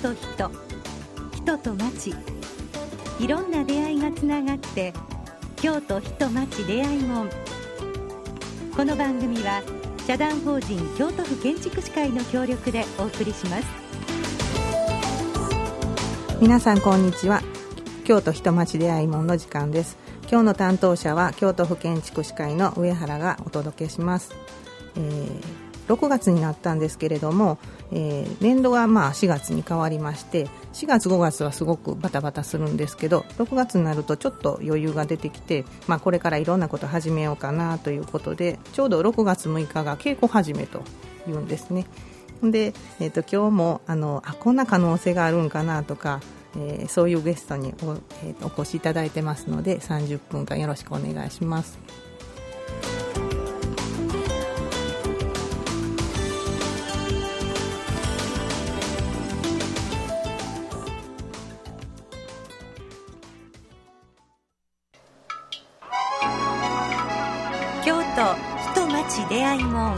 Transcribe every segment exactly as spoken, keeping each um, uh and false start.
と人、人と町、いろんな出会いがつながって京都人町出会い門。この番組は社団法人京都府建築士会の協力でお送りします。 皆さんこんにちは。京都人町出会い門の時間です。今日の担当者は京都府建築士会の上原がお届けします。えー、ろくがつになったんですけれども、えー、年度がまあしがつに変わりまして、しがつごがつはすごくバタバタするんですけど、ろくがつになるとちょっと余裕が出てきて、まあ、これからいろんなこと始めようかなということで、ちょうどろくがつむいかが稽古始めというんですね。で、えー、と今日もあのあこんな可能性があるんかなとか、えー、そういうゲストに お,、えー、お越しいただいてますので、さんじゅっぷんかんよろしくお願いします。 京都人町出会い門。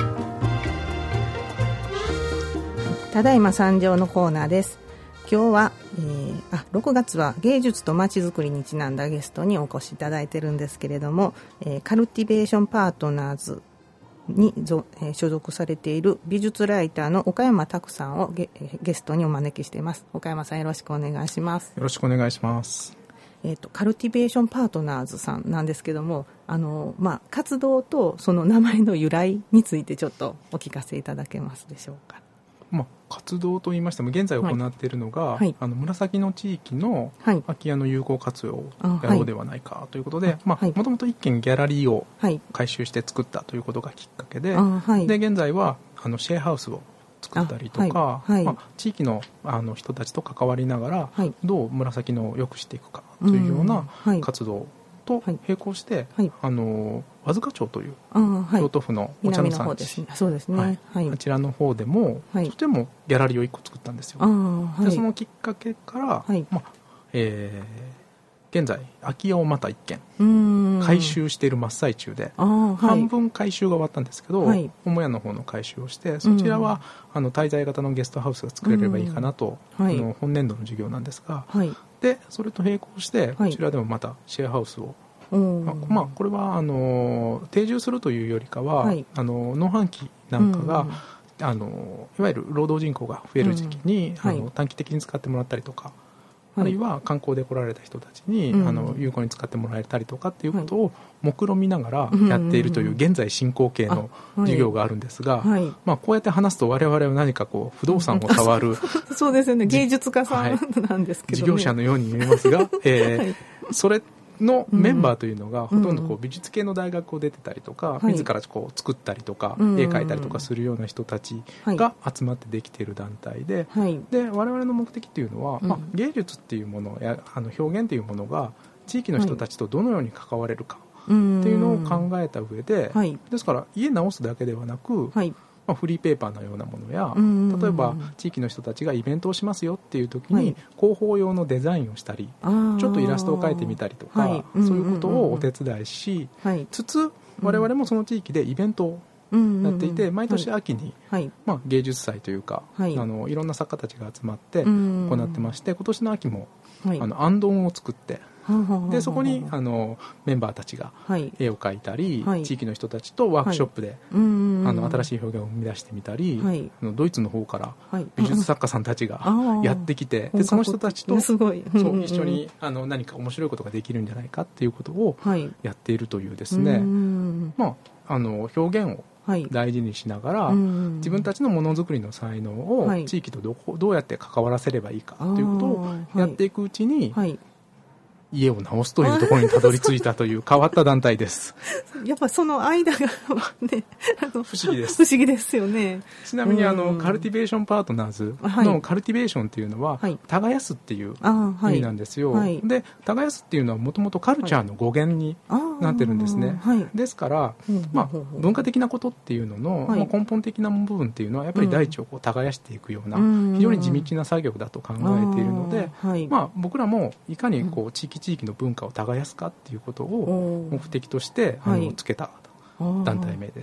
ただいま参上のコーナーです。今日は、えー、あろくがつは芸術とまちづくりにちなんだゲストにお越しいただいてるんですけれども、えー、カルティベーションパートナーズに、えー、所属されている美術ライターの岡山拓さんを ゲ, ゲストにお招きしています。岡山さん、よろしくお願いします。 よろしくお願いします。 えーと、カルティベーションパートナーズさんなんですけども、あの、まあ、活動とその名前の由来についてちょっとお聞かせいただけますでしょうか。 まあ、活動といいましても現在行っているのが、はい、あの紫の地域の空き家の有効活用をやろうではないかということで、もともと一軒ギャラリーを改修して作ったということがきっかけで、はい、で現在はあのシェアハウスを作ったりとか、はいはい、まあ、地域 の, あの人たちと関わりながら、はい、どう紫のを良くしていくかというような活動と並行して、はい、あの和塚町という京都府のお茶の産地、 そうですね、はい、 あちらの方でも、はい、とてもギャラリーをいっこ作ったんですよ。はい、でそのきっかけから、はい、まあえー、現在空き家をまた一軒改修している真っ最中で、はい、半分改修が終わったんですけど、はい、母屋の方の改修をして、そちらは、うん、あの滞在型のゲストハウスが作れればいいかなと、うん、はい、の本年度の授業なんですが、はい、でそれと並行してこちらでもまたシェアハウスを、はい、まあ、これはあの定住するというよりかは、はい、あの農繁期なんかが、うん、あのいわゆる労働人口が増える時期に、うん、はい、あの短期的に使ってもらったりとか、あるいは観光で来られた人たちに、うん、あの有効に使ってもらえたりとかっていうことを目論みながらやっているという現在進行形の授業があるんですが、はいはい、まあ、こうやって話すと我々は何かこう不動産を触るそうですよね、芸術家さんなんですけど、ね、 事業者のように見えますが、えーはい、それのメンバーというのがほとんどこう美術系の大学を出てたりとか、自らこう作ったりとか、絵描いたりとかするような人たちが集まってできている団体で、で我々の目的っていうのは、まあ、芸術っていうものやあの表現っていうものが地域の人たちとどのように関われるかっていうのを考えた上で、ですから家直すだけではなく、まあ、フリーペーパーのようなものや、例えば地域の人たちがイベントをしますよっていう時に広報用のデザインをしたり、はい、ちょっとイラストを描いてみたりとか、はい、そういうことをお手伝いし、はい、つつ我々もその地域でイベントをやっていて、毎年秋に、はい、まあ、芸術祭というか、はい、あのいろんな作家たちが集まって行ってまして、今年の秋も、はい、あのアンドンを作って、でそこにあのメンバーたちが絵を描いたり、はい、地域の人たちとワークショップで、はい、あの新しい表現を生み出してみたり、はい、あのドイツの方から美術作家さんたちがやってきて、でその人たちとそう一緒にあの何か面白いことができるんじゃないかっていうことをやっているというですね、まあ、あの表現を大事にしながら、はい、自分たちのものづくりの才能を地域とどこどうやって関わらせればいいかということをやっていくうちに、はいはい、家を直すというところにたどり着いたという変わった団体です。 やっぱその間が、ね、あの不思議です。 不思議ですよね。 ちなみにあのカルティベーションパートナーズのカルティベーションっていうのは、はい、耕すっていう意味なんですよ。はい、で耕すっていうのはもともとカルチャーの語源になってるんですね。はい、ですから、まあ、文化的なことっていうのの、はい、まあ、根本的な部分っていうのはやっぱり大地をこう耕していくような、うん、非常に地道な作業だと考えているので、はい、まあ、僕らもいかにこう地域地域の文化を耕すかっていうことを目的としてあのつけた団体名です。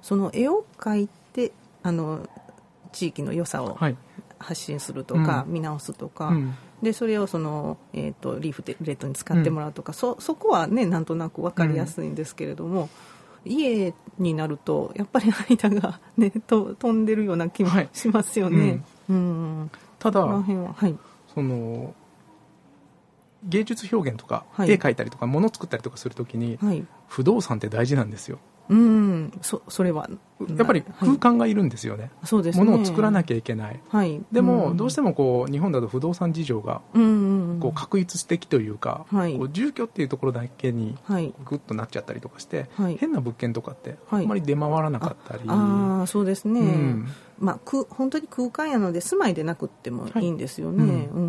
あ、そうなんですか。へえ。その絵を描いてあの地域の良さを発信するとか、うん、見直すとか、うん、でそれをその、えー、とリーフレットに使ってもらうとか、うん、そ, そこはねなんとなく分かりやすいんですけれども、うん、家になるとやっぱり間が、ね、と飛んでるような気もしますよね、はいうんうん、 ただ、 ははい、 その芸術表現とか、 はい、 絵描いたりとか物を作ったりとかするときに、はい、不動産って大事なんですよ。 うん、そ, それはやっぱり空間がいるんですよね、 はい、そうですね、 物を作らなきゃいけない、はい、でも、うん、どうしてもこう日本だと不動産事情がこう確一的というか、はい、こう住居っていうところだけにグッとなっちゃったりとかして、はい、変な物件とかってあんまり出回らなかったり、 はい、ああそうですね、うんまあ、く本当に空間やので住まいでなくってもいいんですよね、はいうんうんうん、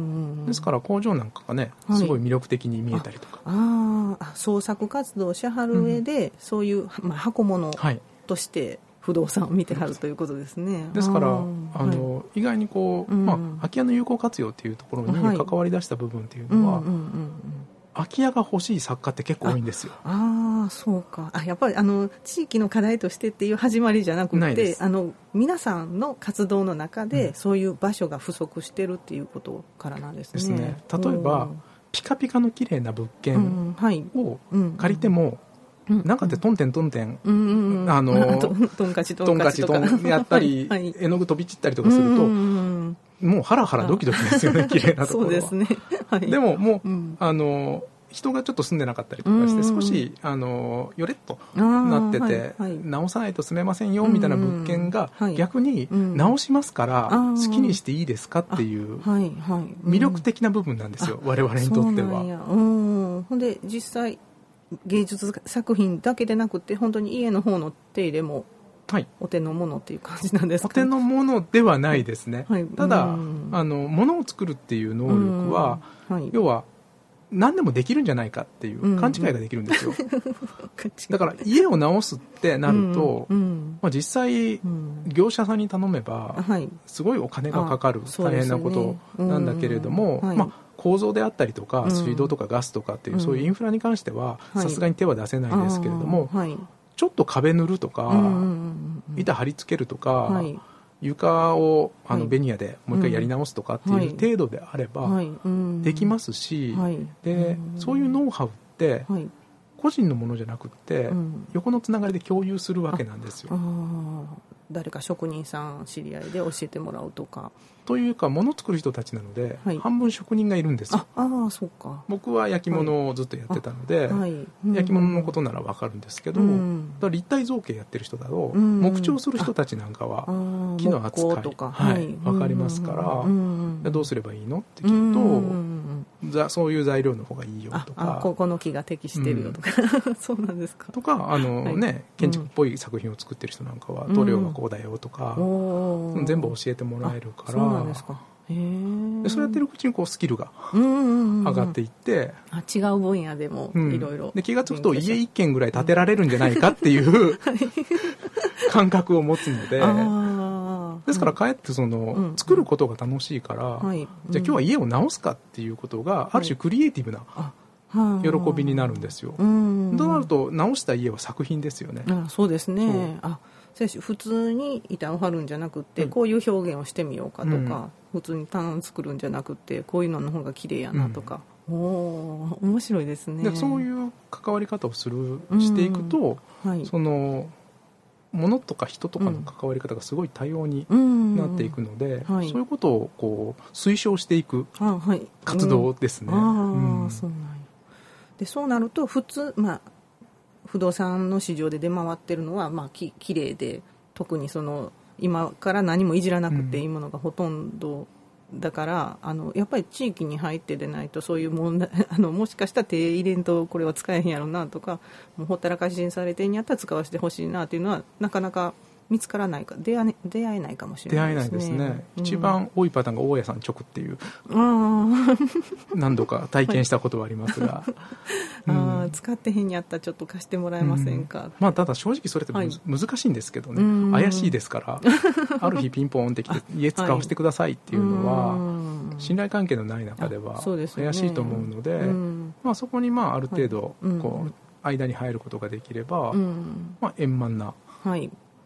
ですから工場なんかがねすごい魅力的に見えたりとか、 はい、ああ創作活動をしはる上で、うん、そういう、まあ、箱物として不動産を見てはるということですね。 ですからあの、はい、意外にこう、うんまあ、空き家の有効活用というところに関わり出した部分っていうのは、はいうんうんうんうん空き家が欲しい作家って結構多いんですよ。 ああそうかあやっぱりあの地域の課題としてっていう始まりじゃなくてあの皆さんの活動の中で、うん、そういう場所が不足してるっていうことからなんですね。 ですね例えばピカピカの綺麗な物件を借りても、うんうん、なんかってトンテントンテン、うんうん、あのトンカチトンカチとかトンカチトンやったり、はい、絵の具飛び散ったりとかすると、うんうんもうハラハラドキドキですよね綺麗なところは。 そうですね、はい、 でももう、うん、あの人がちょっと住んでなかったりとかして少しあのよれっとなってて、はいはい、直さないと住めませんよみたいな物件が逆に直しますから好きにしていいですかっていう魅力的な部分なんですよ我々にとっては。 うんほんで実際芸術作品だけでなくて本当に家の方の手入れもはい、お手のものっていう感じなんですか、ね、 お手のものではないですね、はい、ただあの物を作るっていう能力は、はい、要は何でもできるんじゃないかっていう勘違いができるんですよ、うんうん、だから家を直すってなると、うんうんまあ、実際、うん、業者さんに頼めば、はい、すごいお金がかかる大変なことなんだけれども、うんうんまあ、構造であったりとか水道とかガスとかっていう、うん、そういうインフラに関してはさすがに手は出せないですけれども、はいはいちょっと壁塗るとか、うんうんうんうん、板貼り付けるとか、はい、床をあのベニヤでもう一回やり直すとかっていう程度であればできますし、はいはい、でそういうノウハウって個人のものじゃなくって横のつながりで共有するわけなんですよ。 ああ誰か職人さん知り合いで教えてもらうとかというか物作る人たちなので、はい、半分職人がいるんですよ。 ああそうか僕は焼き物をずっとやってたので、はいはい、焼き物のことなら分かるんですけど、うん、だから立体造形やってる人だと、うん、木彫する人たちなんかは木の扱いとか、はい、分かりますから、うん、どうすればいいのって聞くと、うんそういう材料の方がいいよとかああここの木が適してるよとか、うん、そうなんですかとかあの、はいね、建築っぽい作品を作ってる人なんかは塗料がこうだよとか、うん、全部教えてもらえるからそうなんですかへでそうやってるうちにこうスキルが上がっていって、うんうんうん、 あ違う分野でもいろいろ気がつくと家一軒ぐらい建てられるんじゃないかっていう、うん、感覚を持つのでですからかえってその、うん、作ることが楽しいから、はい、じゃあ今日は家を直すかっていうことがある種クリエイティブな喜びになるんですよ、はい、となると直した家は作品ですよね。 あそうですねあ普通に板を張るんじゃなくて、うん、こういう表現をしてみようかとか、うん、普通に棚作るんじゃなくてこういうのの方が綺麗やなとか、うん、お面白いですね。 でそういう関わり方をするしていくと、うんはい、その物とか人とかの関わり方がすごい多様になっていくので、うんはい、そういうことをこう推奨していく活動ですね。 そうでそうなると普通まあ不動産の市場で出回ってるのは、まあ、ききれいで特にその今から何もいじらなくていいものがほとんどだから、うん、あのやっぱり地域に入ってでないとそういう問題あのもしかしたら手入れんとこれは使えへんやろなとかもうほったらかしにされてんやったら使わせてほしいなっていうのはなかなか見つからないか出会え、出会えないかもしれないですね。 出会えないですね、うん、一番多いパターンが大家さん直っていう何度か体験したことはありますが、はいうん、あ使ってへんやったらちょっと貸してもらえませんか、うんまあ、ただ正直それって、はい、難しいんですけどね、うん、怪しいですからある日ピンポンってきて家使わせてくださいっていうのは、はい、信頼関係のない中では怪しいと思うので、うんまあ、そこにまあある程度こう、はい、間に入ることができれば、うんまあ、円満な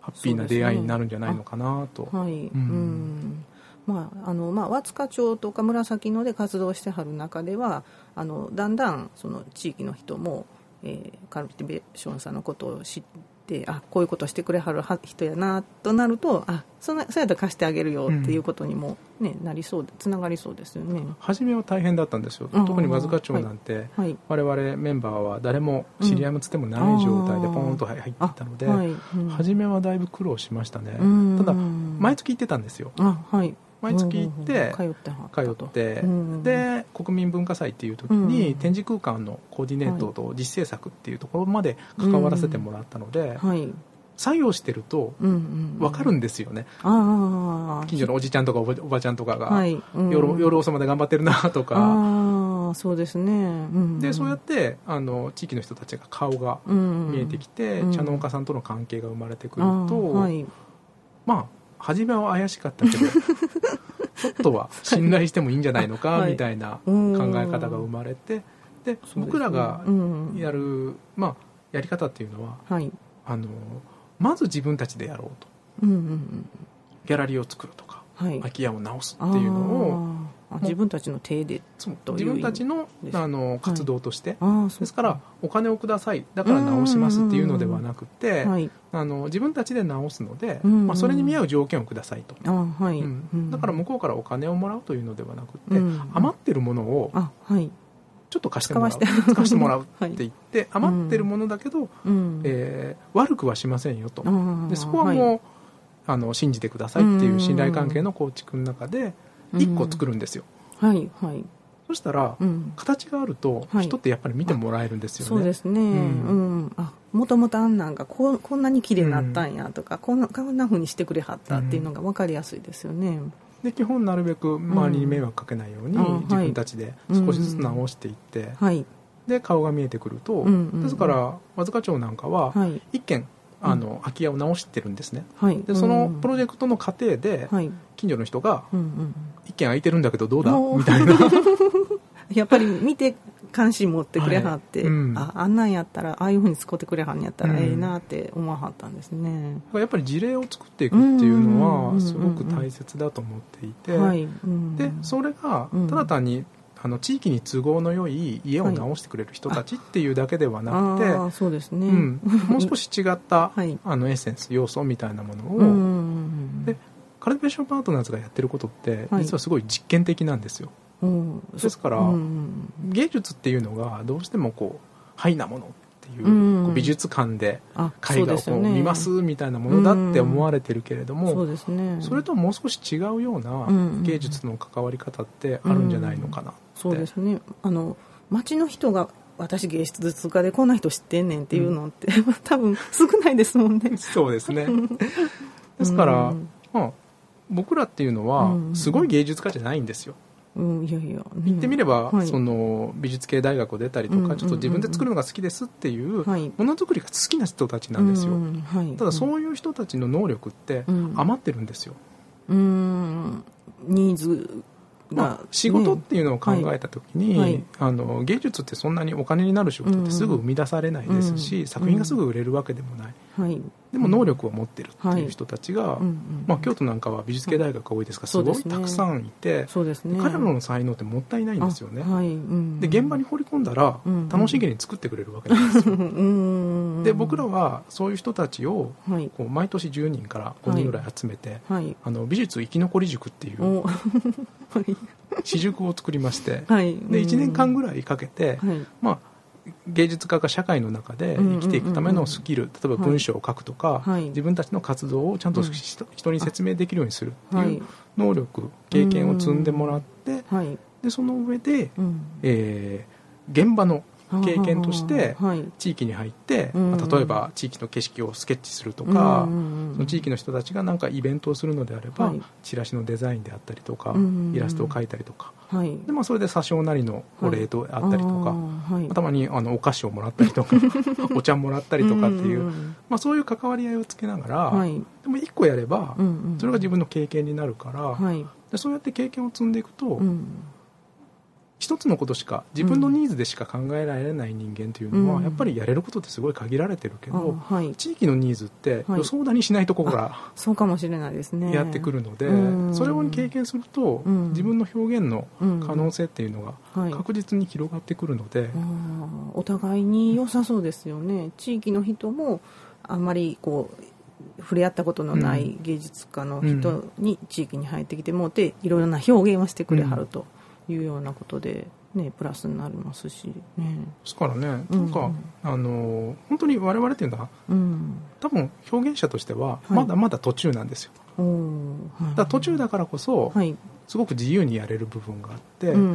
ハッピーな出会いになるんじゃないのかなと。 はい、うんうんまああのまあ、和塚町とか紫野で活動してはる中ではあのだんだんその地域の人も、えー、カルティベーションさんのことを知ってあこういうことをしてくれはる人やなとなるとあそのそうやったら貸してあげるよっていうことにも、ねうん、なりそうでつながりそうですよね。 初めは大変だったんですよ。特に和塚町なんて、はいはい、我々メンバーは誰も知り合いもつてもない状態でポーンと入っていたので、はいうん、初めはだいぶ苦労しましたね。ただ毎月行ってたんですよ。あ、はい毎月行って通って通ってで国民文化祭っていう時に展示空間のコーディネートと実制作っていうところまで関わらせてもらったので作業してると分かるんですよね。近所のおじちゃんとかおば、おばちゃんとかが、はいうん、夜, 夜遅まで頑張ってるなとかあそうですね、うん、 でそうやってあの地域の人たちが顔が見えてきて、うん、茶農家さんとの関係が生まれてくると、はい、まあ初めは怪しかったけどちょっとは信頼してもいいんじゃないのか、はい、みたいな考え方が生まれてで僕らがやる、まあ、やり方っていうのは、はい、あのまず自分たちでやろうと、うんうんうん、ギャラリーを作るとか、はい、空き家を直すっていうのを自分たちの手で自分たち の, あの活動として、はい、ですからお金をくださいだから直しますっていうのではなくて、はい、あの自分たちで直すので、まあ、それに見合う条件をくださいと、はいうん、だから向こうからお金をもらうというのではなくて、うん、余ってるものをちょっと貸してもらう使わせてもらうって言って、はい、余ってるものだけど、うんえー、悪くはしませんよとでそこはもう、はい、あの信じてくださいっていう信頼関係の構築の中でいっこ作るんですよ、うんはいはい、そしたら、うん、形があると人ってやっぱり見てもらえるんですよね、 そうですね、うんうん、あもともとあんなんが こ, こんなに綺麗になったんやとか、うん、こんなこんな風にしてくれはったっていうのが分かりやすいですよね、うん、 で基本なるべく周りに迷惑かけないように、うん、自分たちで少しずつ直していって、うんはい、で顔が見えてくると、うんうんうん、ですから和塚町なんかは一軒あの空き家を直してるんですね、はい、でそのプロジェクトの過程で近所の人が一軒空いてるんだけどどうだみたいなやっぱり見て関心持ってくれはって、はいうん、あ, あんなんやったらああいう風に使ってくれはんやったらええなって思わはったんですね、 うん、やっぱり事例を作っていくっていうのはすごく大切だと思っていて、でそれがただ単にあの地域に都合の良い家を直してくれる人たちっていうだけではなくて、はいそうですねうん、もう少し違った、はい、あのエッセンス要素みたいなものを、うん、でカルティベーションパートナーズがやってることって実はすごい実験的なんですよ、はい、ですから、うん、芸術っていうのがどうしてもこうハイなものっていう、うん、こう美術館で絵画をこう見ますみたいなものだって思われてるけれども、うん そうですね、それともう少し違うような芸術の関わり方ってあるんじゃないのかなって、 うん、そうですねあの町の人が私芸術家でこんな人知ってんねんっていうのって、うん、多分少ないですもんねそうですねですから、うんまあ、僕らっていうのはすごい芸術家じゃないんですよ、うん、いやいや、うん、言ってみれば、はい、その美術系大学を出たりとか、うん、ちょっと自分で作るのが好きですっていうものづくりが好きな人たちなんですよ、うんはい、ただそういう人たちの能力って余ってるんですよ、うん、 ニーズまあ、仕事っていうのを考えた時に、はい、あの芸術ってそんなにお金になる仕事ってすぐ生み出されないですし、うん、作品がすぐ売れるわけでもない、うん、でも能力を持ってるっていう人たちが、はいまあ、京都なんかは美術系大学が多いですからすごいたくさんいて、そうですね、彼らの才能ってもったいないんですよね、はいうん、で現場に放り込んだら楽しげに作ってくれるわけなんですよ、うん、で僕らはそういう人たちをこう毎年じゅうにんからごにんぐらい集めて、はい、あの美術生き残り塾っていう私塾を作りまして、はい、でいちねんかんぐらいかけて、はいまあ、芸術家が社会の中で生きていくためのスキル、例えば文章を書くとか、はい、自分たちの活動をちゃんと人に説明できるようにするっていう能力、経験を積んでもらって、はい、でその上で、うんえー、現場の経験として地域に入って、まあ、例えば地域の景色をスケッチするとか、その地域の人たちが何かイベントをするのであれば、はい、チラシのデザインであったりとか、イラストを描いたりとか、はいでまあ、それで詐称なりのお礼とあったりとか、はい、たまにあのお菓子をもらったりとかお茶もらったりとかっていう、まあ、そういう関わり合いをつけながら、はい、でもいっこやればそれが自分の経験になるから、はい、でそうやって経験を積んでいくと、うん一つのことしか自分のニーズでしか考えられない人間というのは、うん、やっぱりやれることってすごい限られてるけど、はい、地域のニーズって予想だにしないところからそうかもしれないですねやってくるので、それを経験すると、うん、自分の表現の可能性っていうのが確実に広がってくるので、 うんはい、お互いに良さそうですよね。地域の人もあんまりこう触れ合ったことのない芸術家の人に地域に入ってきてもって、いろいろな表現をしてくれはるというようなことで、ね、プラスになりますし、ね、 ですからね、なんか、うん、あの本当に我々っていうのは、うん、多分表現者としてはまだまだ途中なんですよ、はい、だから途中だからこそ、はい、すごく自由にやれる部分があって、うんうんうん、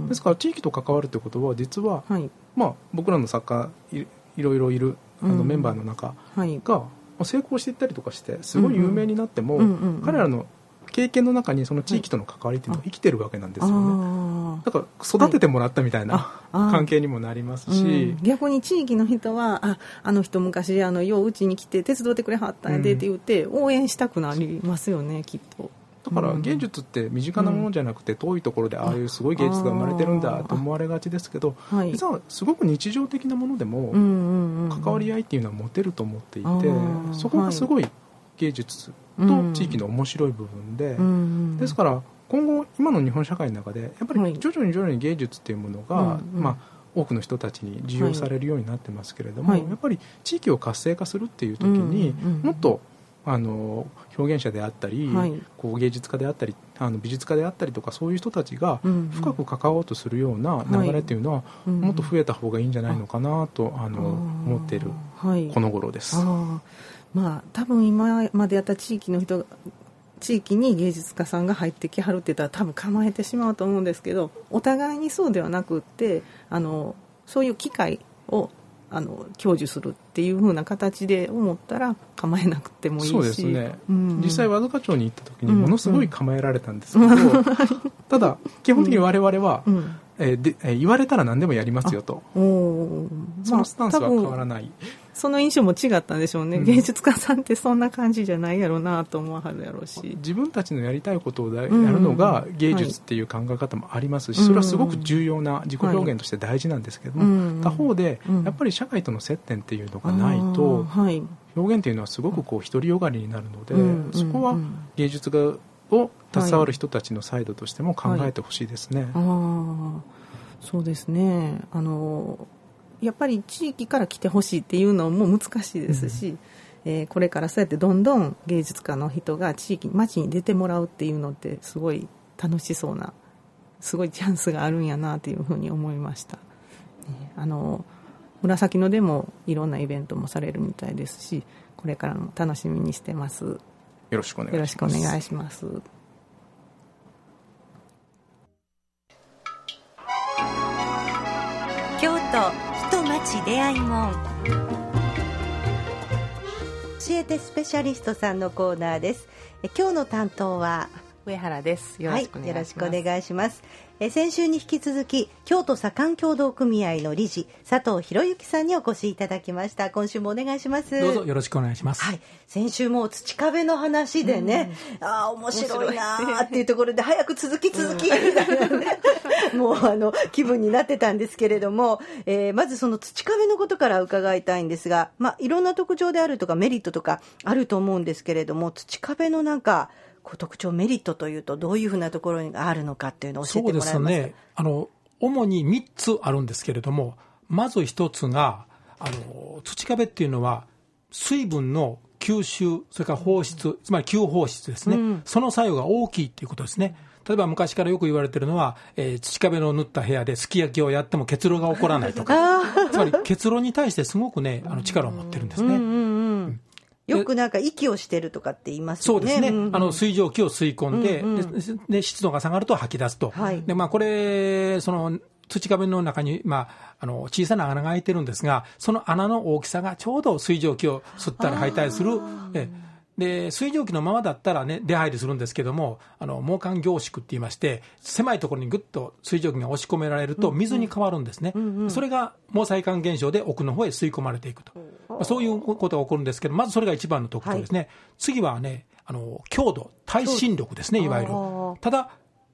ですから地域と関わるということは実は、はいまあ、僕らの作家 い, いろいろいるあのメンバーの中が、うんはい成功していったりとかしてすごい有名になっても、うんうん、彼らの経験の中にその地域との関わりっていうのが生きてるわけなんですよね。だから育ててもらったみたいな、はい、関係にもなりますし、 うん、逆に地域の人は あ, あの人昔あのよううちに来て手伝ってくれはったんやでって言って応援したくなりますよね、きっと。 だから芸術って身近なものじゃなくて遠いところでああいうすごい芸術が生まれてるんだと思われがちですけど、実はすごく日常的なものでも関わり合いっていうのは持てると思っていて、そこがすごい芸術と地域の面白い部分で、ですから今後今の日本社会の中でやっぱり徐々に徐々に芸術っていうものがまあ多くの人たちに受容されるようになってますけれども、やっぱり地域を活性化するっていう時にもっとあの表現者であったり、はい、こう芸術家であったりあの美術家であったりとかそういう人たちが深く関わろうとするような流れというのは、はい、もっと増えた方がいいんじゃないのかなとあの思っているこの頃です。 あ、まあ、多分今までやった地域の人地域に芸術家さんが入ってきはるって言ったら多分構えてしまうと思うんですけど、お互いにそうではなくってあのそういう機会をあの享受するっていう風な形で思ったら構えなくてもいいし、 そうですね、うんうん、実際和束町に行った時にものすごい構えられたんですけど、うんうん、ただ基本的に我々は、うんうんえーでえー、言われたら何でもやりますよと、おそのスタンスは変わらない、まあ、 その印象も違ったんでしょうね、うん、芸術家さんってそんな感じじゃないやろうなと思わはるやろうし、 自分たちのやりたいことをやるのが芸術っていう考え方もありますし、はい、それはすごく重要な自己表現として大事なんですけども、はい、他方でやっぱり社会との接点っていうのがないと、はい、表現っていうのはすごくこう独りよがりになるので、うん、そこは芸術がを携わる人たちのサイドとしても考えてほしいですね、はいはい、 あそうですね、あのやっぱり地域から来てほしいっていうのも難しいですし、うんえー、これからそうやってどんどん芸術家の人が地域町に出てもらうっていうのってすごい楽しそうなすごいチャンスがあるんやなというふうに思いました、ね、あの紫野でもいろんなイベントもされるみたいですし、これからも楽しみにしてます。 よろしくお願いします。 よろしくお願いします。 京都ひとまち出会いもん、教えてスペシャリストさんのコーナーです。え今日の担当は上原です。よろしくお願いします。はい、よろしくお願いします。 え先週に引き続き京都左官協同組合の理事佐藤博之さんにお越しいただきました。今週もお願いします。 どうぞよろしくお願いします。 はい、先週も土壁の話でね、うん、あ面白いなっていうところで早く続き続きみたいな、ね、もうあの気分になってたんですけれども、えー、まずその土壁のことから伺いたいんですが、まあ、いろんな特徴であるとかメリットとかあると思うんですけれども、土壁のなんか特徴メリットというとどういうふうなところがあるのかっていうのを教えてもらえますか。そうですね、 あの主にみっつあるんですけれども、まずひとつがあの土壁っていうのは水分の吸収それから放出、つまり吸放出ですね、うん、その作用が大きいということですね。例えば昔からよく言われているのは、えー、土壁の塗った部屋ですき焼きをやっても結露が起こらないとかつまり結露に対してすごくねあの力を持ってるんですね、うんうんうんうんよくなんか息をしてるとかって言いますよね。 そうですね、うんうん、あの水蒸気を吸い込んで、うんうん、で, で湿度が下がると吐き出すと、はいでまあ、これその土壁の中に、まあ、あの小さな穴が開いてるんですが、その穴の大きさがちょうど水蒸気を吸ったり吐いたりするえで水蒸気のままだったら、ね、出入りするんですけども、あの毛管凝縮って言いまして狭いところにぐっと水蒸気が押し込められると水に変わるんですね、うんうん、それが毛細管現象で奥の方へ吸い込まれていくと、まあ、そういうことが起こるんですけど、まずそれが一番の特徴ですね、はい、次はねあの強度耐震力ですね、いわゆる。ただ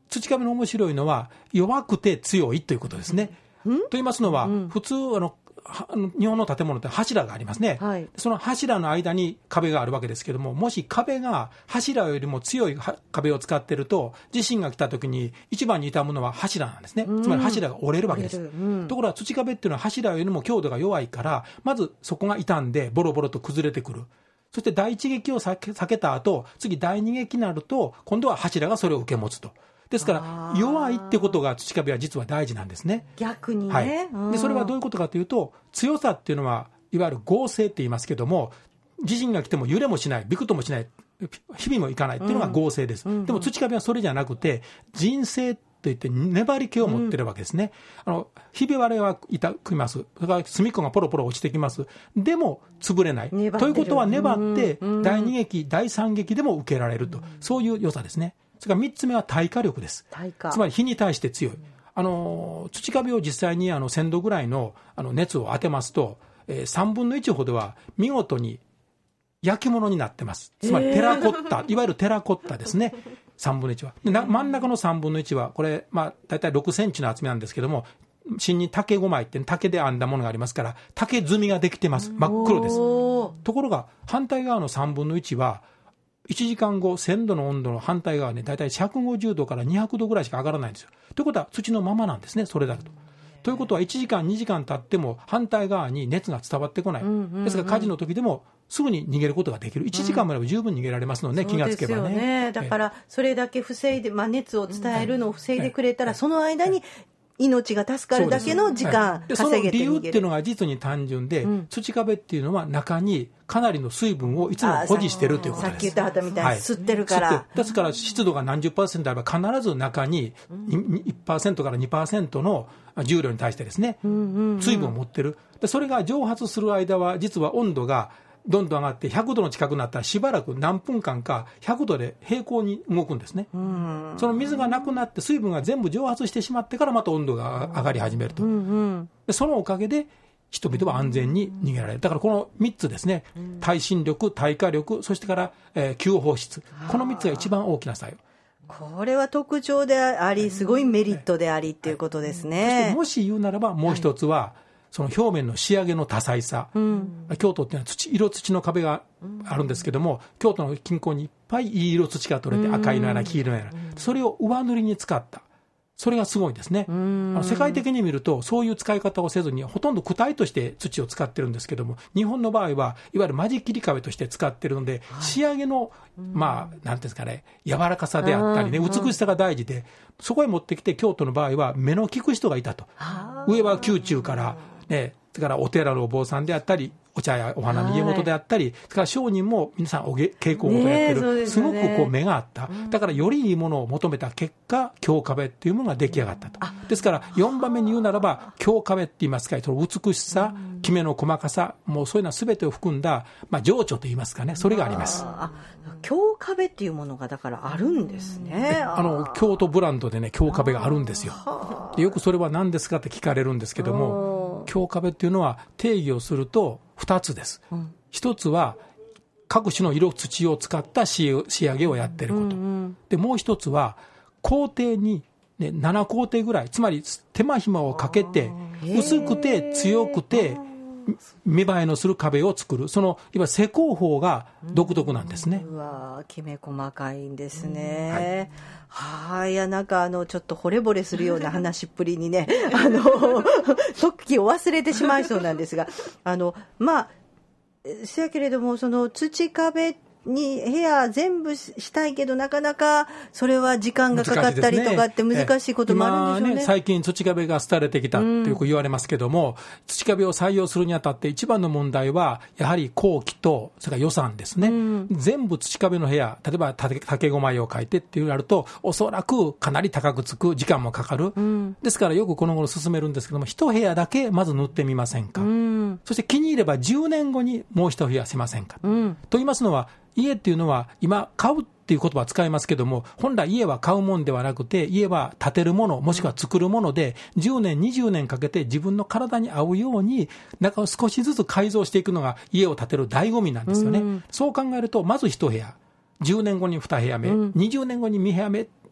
土壁の面白いのは弱くて強いということですね。と言いますのは、うん、普通あの日本の建物って柱がありますね、はい、その柱の間に壁があるわけですけども、もし壁が柱よりも強い壁を使っていると、地震が来た時に一番に傷むのは柱なんですね、うん、つまり柱が折れるわけです、うん、ところが土壁っていうのは柱よりも強度が弱いから、まずそこが傷んでボロボロと崩れてくる。そして第一撃を避け、避けた後、次第二撃になると今度は柱がそれを受け持つと。ですから弱いってことが土壁は実は大事なんですね。 逆にね、 はい、でそれはどういうことかというと、強さっていうのはいわゆる剛性って言いますけども、地震が来ても揺れもしない、びくともしない、日々もいかないっていうのが剛性です、うん、でも土壁はそれじゃなくて人性といって粘り気を持ってるわけですね、うん、あのひび割れは痛きます、それから隅っこがポロポロ落ちてきます。でも潰れないということは、粘って第二撃、第三撃でも受けられると、うん、そういう良さですね。それからみっつめは耐火力です。つまり火に対して強い、あの土壁を実際にあのせんどぐらい の, あの熱を当てますと、えー、さんぶんのいちほどは見事に焼き物になってます。つまりテラコッタ、いわゆるテラコッタですね。さんぶんのいちはでな真ん中のさんぶんのいちはこれ、まあ、だいたいろくセンチの厚みなんですけども、芯に竹ごまいって竹で編んだものがありますから、竹積みができてます。真っ黒です。ところが反対側のさんぶんのいちはいちじかんご、せんどの温度の反対側にだいたいひゃくごじゅうどからにひゃくどぐらいしか上がらないんですよ。ということは土のままなんですね、それだと。ということはいちじかんにじかん経っても反対側に熱が伝わってこない、うんうんうん、ですから火事の時でもすぐに逃げることができる。いちじかんまでも十分逃げられますので、ね、うん、気がつけば ね, そうですよね。だからそれだけ防いで、まあ、熱を伝えるのを防いでくれたら、その間に命が助かるだけの時間稼げて逃げる。 その理由っていうのが実に単純で、うん、土壁っていうのは中にかなりの水分をいつも保持しているということです。 さっき言ったはったみたいに吸ってるから、はい、 ですから湿度が何十パーセントあれば必ず中に いちパーセントから にパーセント の重量に対してですね、うんうんうん、水分を持ってる。でそれが蒸発する間は実は温度がどんどん上がってひゃくどの近くになったらしばらく何分間かひゃくどで平行に動くんですね。うんその水がなくなって水分が全部蒸発してしまってからまた温度が上がり始めると、うんうん、でそのおかげで人々は安全に逃げられる。だからこのみっつですね、耐震力、耐火力、そしてから、えー、吸放湿、このみっつが一番大きな作用。 これは特徴でありすごいメリットでありっていうことですね、はいはい、そしてもし言うならばもう一つは、はいその表面の仕上げの多彩さ、うん、京都っていうのは土色土の壁があるんですけども、うん、京都の近郊にいっぱいいい色土が取れて、うん、赤いのやら黄色のやら、うん、それを上塗りに使った、それがすごいですね、うん、あの世界的に見るとそういう使い方をせずにほとんど躯体として土を使ってるんですけども、日本の場合はいわゆる間仕切り壁として使ってるので、はい、仕上げのまあなんていうんですかね、柔らかさであったりね、美しさが大事で、そこへ持ってきて京都の場合は目の利く人がいたと、上は宮中からね、それからお寺のお坊さんであったり、お茶やお花の家元であったり、はい、それから商人も皆さんお稽古をやってる、ね、すごくこう目があった、うん、だからよりいいものを求めた結果、京壁っていうものが出来上がったと。ですからよんばんめに言うならば、京壁って言いますか、その美しさ、きめの細かさ、もうそういうのは全てを含んだ、まあ、情緒と言いますかね、それがあります。 あ京壁っていうものがだからあるんですね。 あの京都ブランドでね、京壁があるんですよ。でよくそれは何ですかって聞かれるんですけども、京壁っていうのは定義をするとふたつです、うん、ひとつは各種の色土を使った仕上げをやっていること、うんうん、でもう一つは工程に、ね、ななこうていぐらい、つまり手間暇をかけて薄くて強くて見栄えのする壁を作る、そのいわゆる施工法が独特なんですね。 うわきめ細かいんですね、はい、はあ、いやなんかあのちょっと惚れ惚れするような話っぷりにねあの時を忘れてしまいそうなんですが、あのまあせやけれども、その土壁に部屋全部したいけどなかなかそれは時間がかかったりとかって難しいこともあるんでしょうね。 今ね、最近土壁が廃れてきたってよく言われますけども、うん、土壁を採用するにあたって一番の問題はやはり工期とそれから予算ですね、うん、全部土壁の部屋、例えば竹ごまいを書いてっていうなるとおそらくかなり高くつく、時間もかかる、うん、ですからよくこの頃進めるんですけども、一部屋だけまず塗ってみませんか、うん、そして気に入ればじゅうねんごにもう一部屋しませんか、うん、と言いますのは、家っていうのは今買うっていう言葉は使いますけども、本来家は買うもんではなくて、家は建てるものもしくは作るもので、じゅうねんにじゅうねんかけて自分の体に合うように中を少しずつ改造していくのが家を建てる醍醐味なんですよね、うん、そう考えるとまず一部屋、じゅうねんごにに部屋目、うん、にじゅうねんごにに部屋目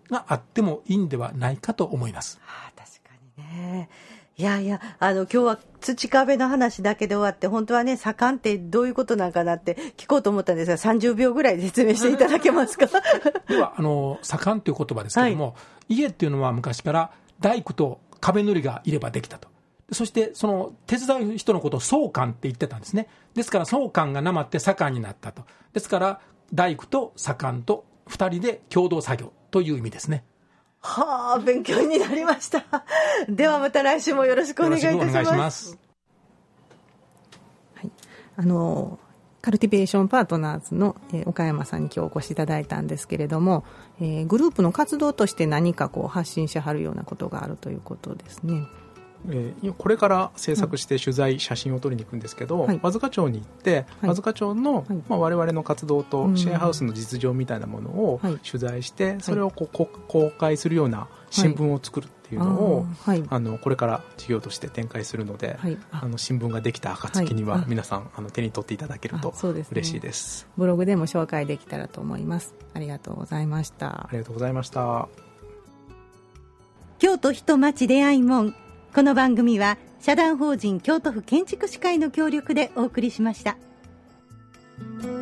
があってもいいんではないかと思います。 はあ、確かにね。いやいや、あの今日は土壁の話だけで終わって、本当はね、左官ってどういうことなんかなって聞こうと思ったんですが、さんじゅうびょうぐらいで説明していただけますか。 では、あの左官という言葉ですけども、はい、家っていうのは昔から大工と壁塗りがいればできたと。そしてその手伝う人のことを総官って言ってたんですね。ですから総官がなまって左官になったと。ですから大工と左官とふたりで共同作業という意味ですね。 はあ、勉強になりました。ではまた来週もよろしくお願いいたします。よろしくお願いします。 はい、あのカルティベーションパートナーズの、えー、岡山さんに今日お越しいただいたんですけれども、えー、グループの活動として何かこう発信しはるようなことがあるということですね。 えー、これから制作して取材、うん、写真を撮りに行くんですけど、はい、和塚町に行って、はい、和塚町の、はい、まあ、我々の活動とシェアハウスの実情みたいなものを取材して、はい、それをこう公開するような新聞を作るっていうのを、はい、あのこれから事業として展開するので、はい、あの新聞ができた暁には皆さん、あの手に取っていただけると嬉しいです。 ブログでも紹介できたらと思います。ありがとうございました。 ありがとうございました。 京都人町出会い門、この番組は社団法人京都府建築士会の協力でお送りしました。